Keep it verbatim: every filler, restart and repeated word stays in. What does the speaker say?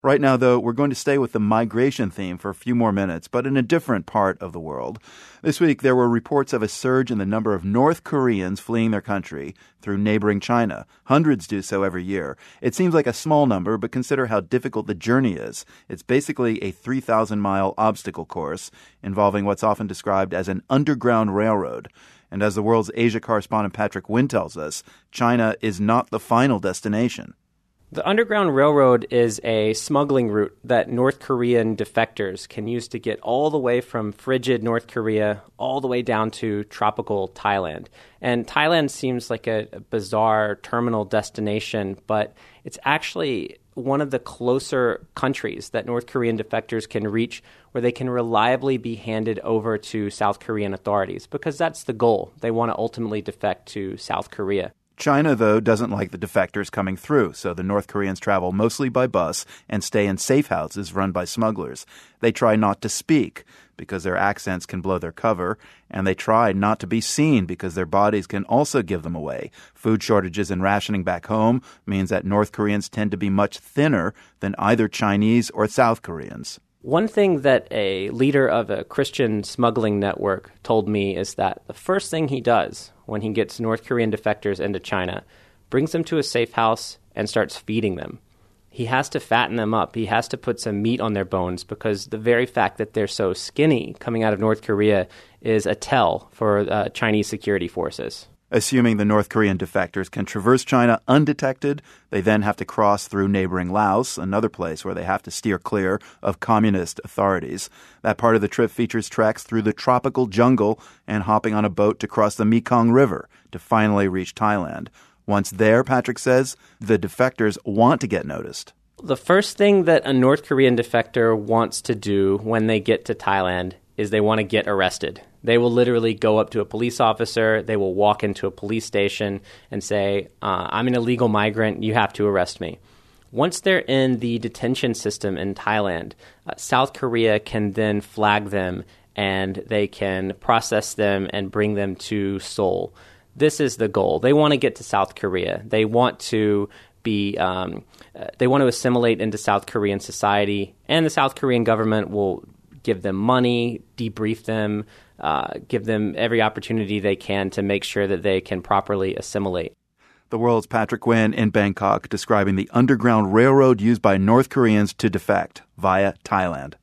Right now, though, we're going to stay with the migration theme for a few more minutes, but in a different part of the world. This week, there were reports of a surge in the number of North Koreans fleeing their country through neighboring China. Hundreds do so every year. It seems like a small number, but consider how difficult the journey is. It's basically a three thousand mile obstacle course involving what's often described as an underground railroad. And as the world's Asia correspondent Patrick Wynn tells us, China is not the final destination. The Underground Railroad is a smuggling route that North Korean defectors can use to get all the way from frigid North Korea all the way down to tropical Thailand. And Thailand seems like a, a bizarre terminal destination, but it's actually one of the closer countries that North Korean defectors can reach where they can reliably be handed over to South Korean authorities, because that's the goal. They want to ultimately defect to South Korea. China, though, doesn't like the defectors coming through, so the North Koreans travel mostly by bus and stay in safe houses run by smugglers. They try not to speak because their accents can blow their cover, and they try not to be seen because their bodies can also give them away. Food shortages and rationing back home means that North Koreans tend to be much thinner than either Chinese or South Koreans. One thing that a leader of a Christian smuggling network told me is that the first thing he does when he gets North Korean defectors into China, brings them to a safe house and starts feeding them. He has to fatten them up. He has to put some meat on their bones, because the very fact that they're so skinny coming out of North Korea is a tell for uh, Chinese security forces. Assuming the North Korean defectors can traverse China undetected, they then have to cross through neighboring Laos, another place where they have to steer clear of communist authorities. That part of the trip features treks through the tropical jungle and hopping on a boat to cross the Mekong River to finally reach Thailand. Once there, Patrick says, the defectors want to get noticed. The first thing that a North Korean defector wants to do when they get to Thailand is they want to get arrested. They will literally go up to a police officer, they will walk into a police station and say, uh, I'm an illegal migrant, you have to arrest me. Once they're in the detention system in Thailand, uh, South Korea can then flag them and they can process them and bring them to Seoul. This is the goal. They want to get to South Korea. They want to be, um, uh, they want to assimilate into South Korean society, and the South Korean government will give them money, debrief them, uh, give them every opportunity they can to make sure that they can properly assimilate. The world's Patrick Wynn in Bangkok describing the underground railroad used by North Koreans to defect via Thailand.